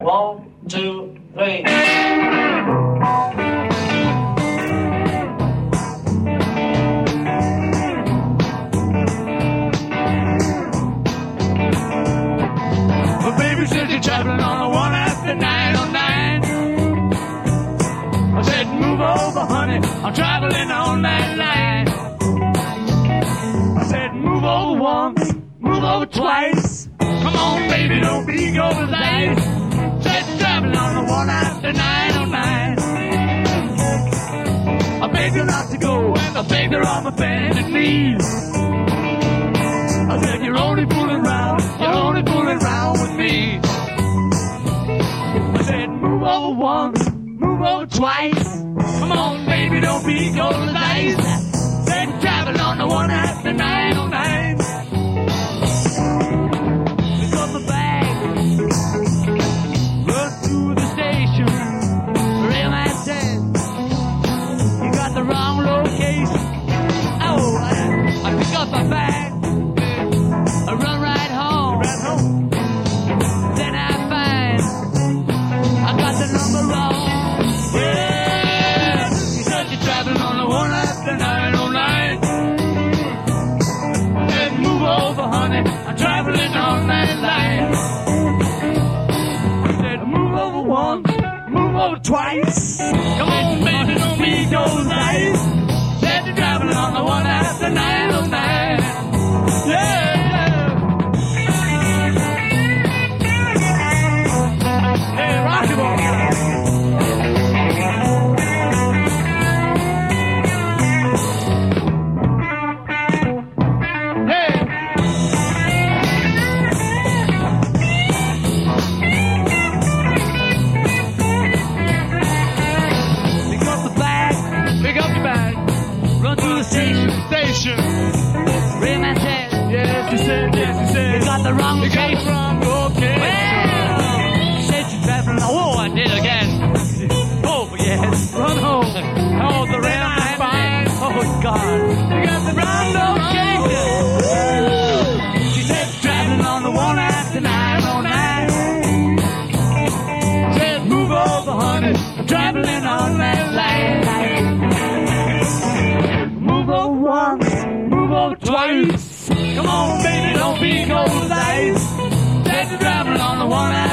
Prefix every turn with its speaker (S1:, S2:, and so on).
S1: 1, 2, 3.
S2: Well, baby said you're traveling on the one after 909. I said, move over, honey, I'm traveling on that line. I said, move over once, move over twice. Come on, baby, don't be over the ice. Said you're traveling on the one after 909. I begged her not to go, and I begged her on my bended knees. I said, you're only fooling around with me. I said, move over once, move over twice. Come on, baby, don't be cold as ice. Said you're traveling on the one after 909. Pick up my bag, run to the station. Railman said, you got the wrong location. Oh, I pick up my bag, I run right home. Then I find I got the number wrong. Yeah, you said you're traveling on the one after 909. Said move over, honey, I'm traveling on that line. Said move over once, move over twice. Come on, baby, don't be those nice. Said you're traveling on the one after 909. Yeah. Hey, Rocky Boy. Hey. Pick up the bag, pick up your bag, run to the station. Rayman said, yes, he said, you got the wrong location. Well, said you traveling. Oh, I did again. Oh, yes. Run home. Oh, the Rayman fine. Oh, God. You got the wrong location. She said you're traveling on the one after 909. Said move over, honey. I'm traveling on that line. Move over once, move over twice. Come on, baby, don't be cold as ice. Said you're traveling on the one after